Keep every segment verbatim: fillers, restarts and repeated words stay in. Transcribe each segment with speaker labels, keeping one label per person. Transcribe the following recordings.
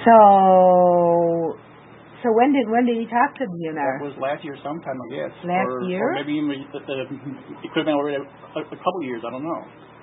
Speaker 1: So, so when did when did he talk to D N R?
Speaker 2: That was last year sometime, I guess.
Speaker 1: Last
Speaker 2: or,
Speaker 1: year?
Speaker 2: Or maybe even the, the, it could have been already a, a, a couple of years, I don't know.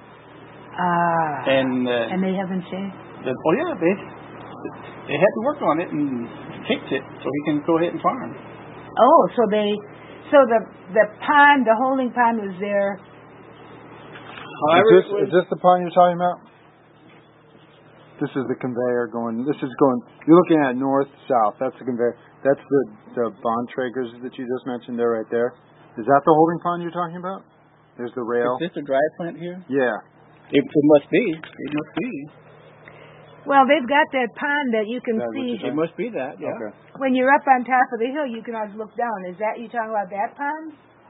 Speaker 1: Ah.
Speaker 2: And uh,
Speaker 1: and they haven't changed?
Speaker 2: The, oh, yeah, they, they had to work on it and fix it so he can go ahead and farm.
Speaker 1: Oh, so they, so the the pond, the holding pond was there.
Speaker 3: However, is this, was, is this the pond you're talking about? This is the conveyor going. This is going. You're looking at north, south. That's the conveyor. That's the the Bontrager's that you just mentioned. There, right there. Is that the holding pond you're talking about? There's the rail.
Speaker 2: Is this the dry plant here?
Speaker 3: Yeah.
Speaker 2: It, it must be. It must be.
Speaker 1: Well, they've got that pond that you can
Speaker 3: that
Speaker 1: see.
Speaker 2: It must be that. Yeah.
Speaker 3: Okay.
Speaker 1: When you're up on top of the hill, you can always look down. Is that you talking about that pond?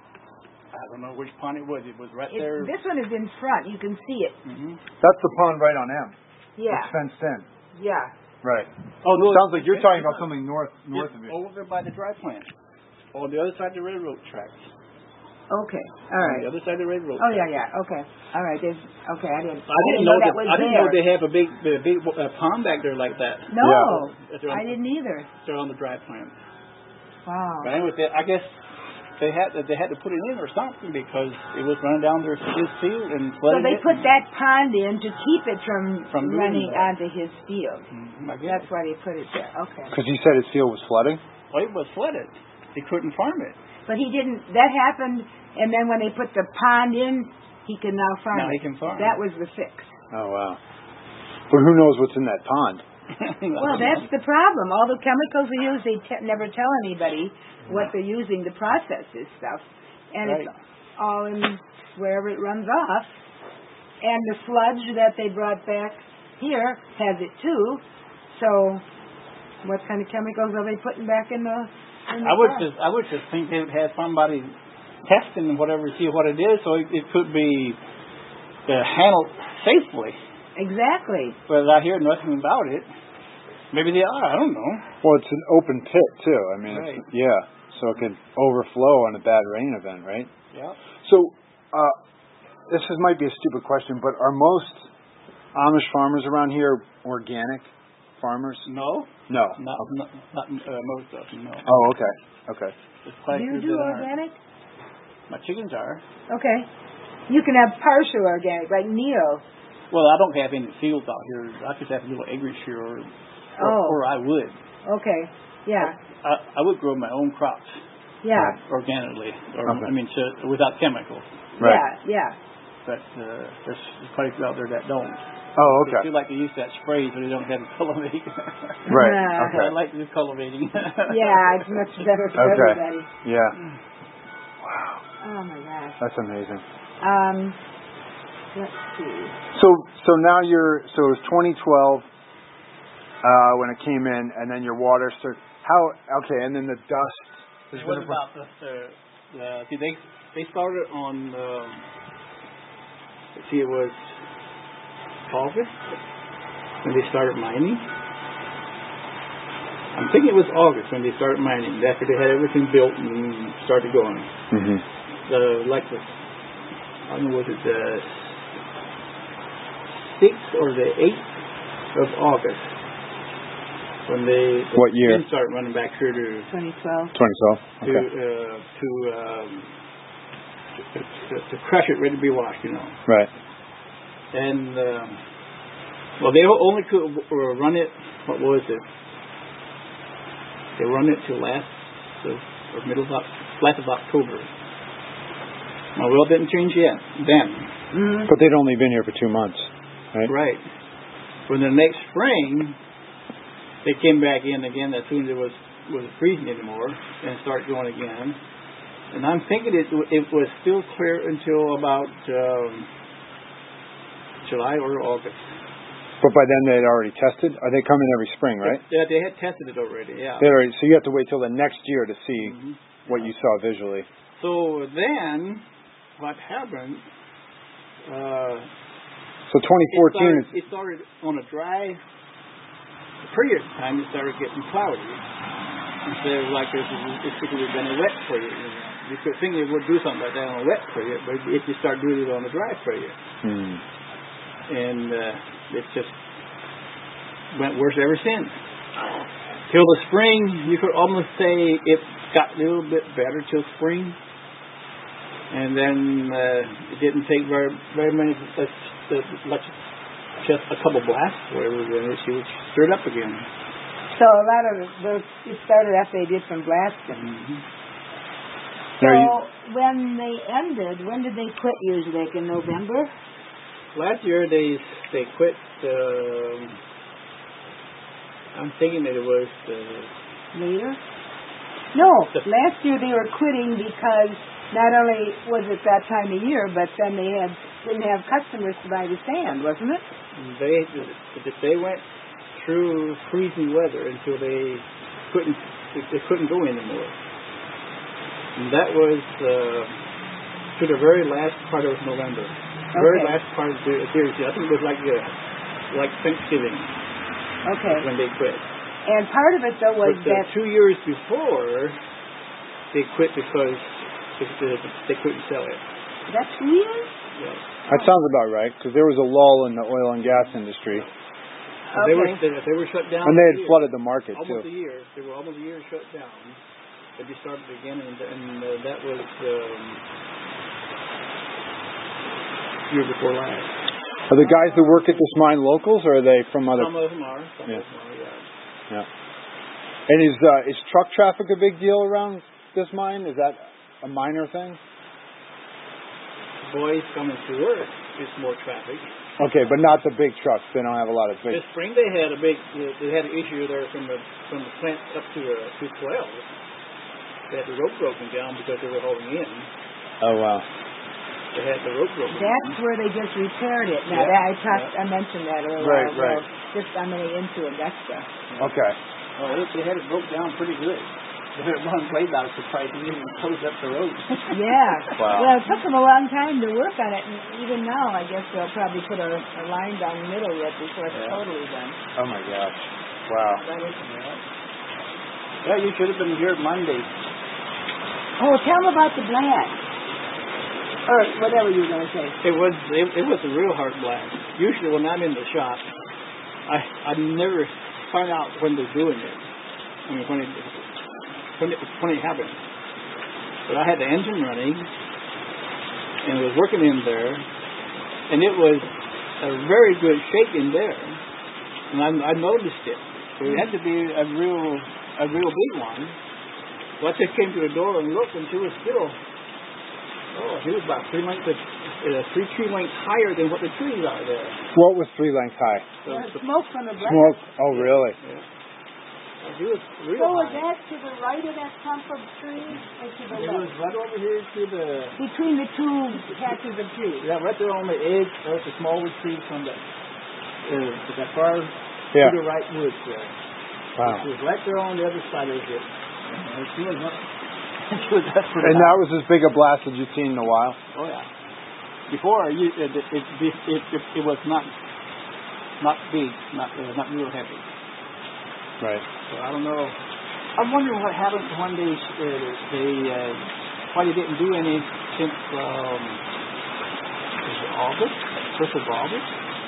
Speaker 2: I don't know which pond it was. It was right
Speaker 1: it,
Speaker 2: there.
Speaker 1: This one is in front. You can see it.
Speaker 2: Mm-hmm.
Speaker 3: That's the pond right on M.
Speaker 1: Yeah.
Speaker 3: It's fenced in.
Speaker 1: Yeah.
Speaker 3: Right.
Speaker 2: Oh, no.
Speaker 3: Sounds like you're talking about something north north
Speaker 2: it's
Speaker 3: of it.
Speaker 2: Over there by the dry plant. On the other side of the railroad tracks.
Speaker 1: Okay. All right.
Speaker 2: On the other side of the railroad.
Speaker 1: Oh
Speaker 2: tracks.
Speaker 1: yeah, yeah. Okay. All right. There's okay. I didn't.
Speaker 2: I didn't, I didn't know,
Speaker 1: know that,
Speaker 2: that
Speaker 1: was
Speaker 2: I didn't
Speaker 1: there.
Speaker 2: know they have a big, a big uh, pond back there like that.
Speaker 1: No,
Speaker 2: Yeah.
Speaker 1: I didn't either.
Speaker 2: They're on the dry plant.
Speaker 1: Wow.
Speaker 2: But anyway, they, I guess they had to, they had to put it in or something because it was running down their his field and
Speaker 1: So
Speaker 2: flooding
Speaker 1: they
Speaker 2: it
Speaker 1: put that pond in to keep it from,
Speaker 2: From doing
Speaker 1: running
Speaker 2: that.
Speaker 1: onto his field.
Speaker 2: Mm-hmm, I guess.
Speaker 1: That's why they put it there. Okay.
Speaker 3: Because he said his field was flooding.
Speaker 2: Well, it was flooded. He couldn't farm it.
Speaker 1: But he didn't. That happened, and then when they put the pond in, he can now farm
Speaker 2: Now
Speaker 1: it.
Speaker 2: he can farm.
Speaker 1: That was the fix.
Speaker 3: Oh wow. But who knows what's in that pond?
Speaker 1: Well, that's the problem. All the chemicals they use, they te- never tell anybody what they're using to process this stuff. And
Speaker 2: Right.
Speaker 1: it's all in wherever it runs off. And the sludge that they brought back here has it too. So what kind of chemicals are they putting back in the, in the
Speaker 2: I would
Speaker 1: farm?
Speaker 2: just I would just think they would have somebody testing and whatever, see what it is, so it, it could be uh, handled safely.
Speaker 1: Exactly.
Speaker 2: But I hear nothing about it. Maybe they are. I don't know.
Speaker 3: Well, it's an open pit too. I mean,
Speaker 2: Right.
Speaker 3: it's, yeah. So it could overflow on a bad rain event, right?
Speaker 2: Yeah.
Speaker 3: So uh, this is, might be a stupid question, but are most Amish farmers around here organic farmers?
Speaker 2: No.
Speaker 3: No.
Speaker 2: Not not, not uh, most of them. No.
Speaker 3: Oh, okay. Okay.
Speaker 2: There's quite a
Speaker 1: Do you
Speaker 2: few
Speaker 1: do
Speaker 2: that aren't.
Speaker 1: organic?
Speaker 2: My chickens are.
Speaker 1: Okay. You can have partial organic, like Neil.
Speaker 2: Well, I don't have any fields out here. I just have a little acreage here, or, or,
Speaker 1: Oh.
Speaker 2: or I would.
Speaker 1: Okay. Yeah.
Speaker 2: I, I would grow my own crops
Speaker 1: Yeah.
Speaker 2: organically, or
Speaker 3: Okay.
Speaker 2: I mean, to, without chemicals.
Speaker 3: Right.
Speaker 1: Yeah. Yeah.
Speaker 2: But uh, there's quite a few out there that don't.
Speaker 3: Oh,
Speaker 2: They
Speaker 3: okay.
Speaker 2: feel like they use that spray, so they don't have to cultivate.
Speaker 3: Right.
Speaker 1: Yeah.
Speaker 3: Okay.
Speaker 2: I like to do cultivating.
Speaker 1: Yeah, it's much better for
Speaker 3: Okay.
Speaker 1: everybody.
Speaker 3: Yeah.
Speaker 1: Oh my gosh.
Speaker 3: That's amazing.
Speaker 1: Um, let's see.
Speaker 3: So, so now you're. So it was twenty twelve uh, when it came in, and then your water started. How? Okay, and then the dust. is
Speaker 2: What
Speaker 3: gonna-
Speaker 2: about the? Uh, uh, see, they they started on. Um, let's see, it was August when they started mining. I'm thinking it was August when they started mining. After they had everything built and started going.
Speaker 3: Mhm.
Speaker 2: The like the I don't know, was it the sixth or the eighth of August when they
Speaker 3: What year?
Speaker 2: then started running back here to
Speaker 1: twenty twelve.
Speaker 3: twenty twelve.
Speaker 2: to
Speaker 3: Okay.
Speaker 2: uh, to, um, to, to to crush it, ready to be washed, you know.
Speaker 3: Right.
Speaker 2: And um, well, they only could uh, run it. What was it? They run it till last uh, or middle of Oc- last of October. My well didn't change yet then.
Speaker 1: Mm-hmm.
Speaker 3: But they'd only been here for two months, right?
Speaker 2: Right. For the next spring, they came back in again as soon as it was was freezing anymore and started going again. And I'm thinking it it was still clear until about um, July or August.
Speaker 3: But by then they'd already tested. Are they coming every spring, right?
Speaker 2: Yeah, they had tested it already. Yeah.
Speaker 3: They already. So you have to wait till the next year to see
Speaker 2: Mhm.
Speaker 3: what you saw visually.
Speaker 2: So then, what happened? Uh,
Speaker 3: So twenty fourteen
Speaker 2: it started,
Speaker 3: is.
Speaker 2: it started on a dry period of time. It started getting cloudy. Instead of like this, it could have been a wet period. You know. You could think it would do something like that on a wet period, but it just started doing it on a dry period,
Speaker 3: Hmm.
Speaker 2: and uh, it just went worse ever since. till the spring, you could almost say it got a little bit better till spring. And then uh, it didn't take very very many, uh, much, just a couple blasts, whatever, and she was stirred up again.
Speaker 1: So a lot of those, it started after they did some blasting.
Speaker 2: Mm-hmm.
Speaker 1: So when they ended, when did they quit usually? Like in November?
Speaker 2: Last year they they quit. Um, I'm thinking that it was uh,
Speaker 1: later. No, last year they were quitting because not only was it that time of year, but then they had didn't have customers to buy the sand, wasn't it?
Speaker 2: They they went through freezing weather until they couldn't they couldn't go anymore. And that was uh, to the very last part of November. The
Speaker 1: okay.
Speaker 2: very last part of the series. I think it was like uh, like Thanksgiving.
Speaker 1: Okay.
Speaker 2: When they quit.
Speaker 1: And part of it though was
Speaker 2: but, uh,
Speaker 1: that
Speaker 2: two years before they quit because they, they couldn't sell it.
Speaker 1: That's two years?
Speaker 2: Yes.
Speaker 3: That sounds about right, because there was a lull in the oil and gas industry.
Speaker 1: Okay.
Speaker 2: They were they, they were shut down.
Speaker 3: And they had
Speaker 2: year.
Speaker 3: flooded the market
Speaker 2: almost
Speaker 3: too.
Speaker 2: Almost a year. They were almost a year shut down. But they started again, and, and uh, that was um, year before last.
Speaker 3: Are the guys that work at this mine locals, or are they from other?
Speaker 2: Some of them are. Some
Speaker 3: yeah.
Speaker 2: of them are. Yeah.
Speaker 3: Yeah. And is uh, is truck traffic a big deal around this mine? Is that a minor thing?
Speaker 2: Boys coming to work is more traffic.
Speaker 3: Okay, but not the big trucks. They don't have a lot of big.
Speaker 2: This spring they had a big. They had an issue there from the from the plant up to uh, to twelve. They had the rope broken down because they were holding in.
Speaker 3: Oh wow.
Speaker 2: They had the rope broken.
Speaker 1: That's where they just repaired it. Now
Speaker 2: yeah.
Speaker 1: that I talked,
Speaker 2: yeah.
Speaker 1: I mentioned that earlier.
Speaker 3: Right, right.
Speaker 1: Just I'm going into Augusta.
Speaker 3: Okay.
Speaker 2: Oh, they, they had it broke down pretty good. They had one blade out surprised they even closed up the road.
Speaker 1: Yeah.
Speaker 3: Wow.
Speaker 1: Well, it took them a long time to work on it, and even now, I guess they'll probably put a, a line down the middle yet before it's
Speaker 2: yeah.
Speaker 1: totally done.
Speaker 3: Oh my gosh. Wow.
Speaker 1: That is,
Speaker 2: yeah. yeah, you should have been here Monday.
Speaker 1: oh, tell them about the blast. Or whatever you were going to say.
Speaker 2: It was it, it was a real hard blast. Usually when I'm in the shop, I I never find out when they're doing it. I mean when it when it when it happened. But I had the engine running and it was working in there, and it was a very good shake in there, and I, I noticed it. So it had to be a real a real big one. So I just came to the door and looked, and she was still. Oh, he was about three lengths, of, uh, three tree lengths higher than what the trees are there.
Speaker 3: What was three lengths high?
Speaker 2: So
Speaker 1: Yeah,
Speaker 2: the,
Speaker 1: smoke from the blast.
Speaker 3: Smoke. Oh really?
Speaker 2: yeah. So he was real
Speaker 1: So was
Speaker 2: high.
Speaker 1: that to the right of that clump of trees, or to the
Speaker 2: It was
Speaker 1: left?
Speaker 2: right over here to the
Speaker 1: Between the two patches of trees.
Speaker 2: yeah, right there on the edge of the smallest tree from the uh, that far
Speaker 3: Yeah.
Speaker 2: to the right woods there.
Speaker 3: Wow.
Speaker 2: It was right there on the other side of it. And she was up. She was up for
Speaker 3: And that was as big a blast as you've seen in a while.
Speaker 2: Oh yeah. Before you, it, it, it, it, it, it was not not big, not uh, not real heavy.
Speaker 3: Right.
Speaker 2: So I don't know. I'm wondering what happened when they uh, they uh, why they didn't do any since um, was it August, first of August,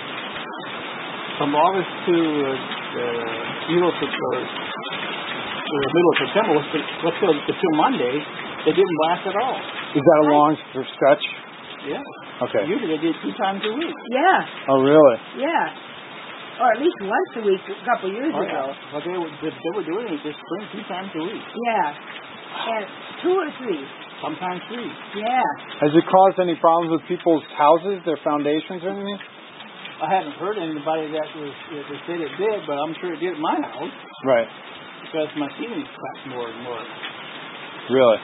Speaker 2: from August to uh, middle of September. The middle of September was what's till until Monday. They didn't blast at all.
Speaker 3: Is that a long stretch?
Speaker 2: Yeah.
Speaker 3: Okay.
Speaker 2: Usually they did two times a week.
Speaker 1: Yeah,
Speaker 3: Oh really?
Speaker 1: yeah. Or at least once a week a couple years
Speaker 2: Oh,
Speaker 1: ago.
Speaker 2: yeah. Well, they were they were doing it this spring two times a week.
Speaker 1: Yeah. And two or three.
Speaker 2: Sometimes three.
Speaker 1: Yeah.
Speaker 3: Has it caused any problems with people's houses, their foundations, or anything?
Speaker 2: I haven't heard anybody that was that said it did, but I'm sure it did at my house.
Speaker 3: Right.
Speaker 2: Because my ceilings cracked more and more.
Speaker 3: Really?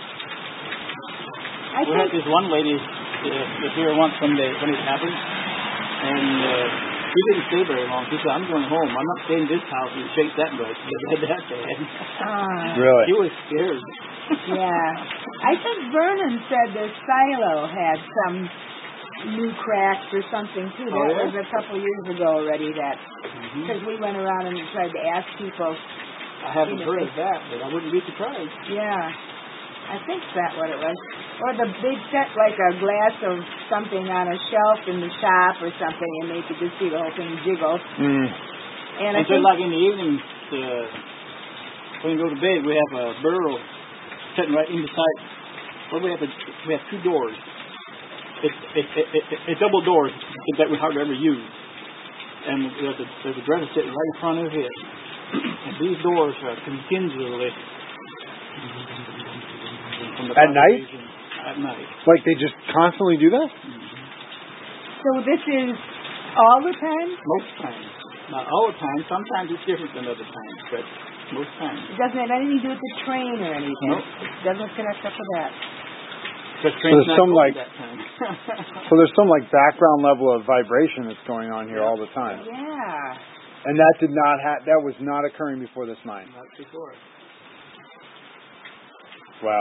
Speaker 1: I
Speaker 2: We
Speaker 1: think
Speaker 2: had this one lady uh, was here once when, they, when it happened, and uh, she didn't stay very long. She said, I'm going home. I'm not staying in this house. It shakes that much. She had that bad.
Speaker 1: uh,
Speaker 3: Really?
Speaker 2: She was scared.
Speaker 1: yeah. I think Vernon said the silo had some new cracks or something too.
Speaker 2: Oh,
Speaker 1: That
Speaker 2: yeah?
Speaker 1: was a couple years ago already that because
Speaker 2: Mm-hmm.
Speaker 1: we went around and tried to ask people.
Speaker 2: I haven't heard of that, but I wouldn't be surprised.
Speaker 1: Yeah. I think that's what it was. Or the big set like a glass of something on a shelf in the shop or something, and they could just see the whole thing jiggle.
Speaker 3: Mm.
Speaker 1: And I
Speaker 2: And so
Speaker 1: think
Speaker 2: like in the evenings, uh, when we go to bed, we have a burrow sitting right in beside. Well, we have a, we have two doors. It's it's it, it, it, it double doors that we hardly ever use, and there's a there's a dresser sitting right in front of it. And these doors are continually from the
Speaker 3: at night.
Speaker 2: At night,
Speaker 3: like they just constantly do that.
Speaker 2: Mm-hmm.
Speaker 1: So this is all the time?
Speaker 2: Most times, not all the time. Sometimes it's different than other times, but most times.
Speaker 1: It doesn't have anything to do with the train or anything.
Speaker 2: Nope.
Speaker 1: It doesn't connect up with that.
Speaker 2: The
Speaker 3: So there's
Speaker 2: not
Speaker 3: some
Speaker 2: going
Speaker 3: like,
Speaker 2: that time.
Speaker 3: so there's some like background level of vibration that's going on here all the time,
Speaker 1: Yeah.
Speaker 3: and that did not ha- that was not occurring before this night.
Speaker 2: Not before.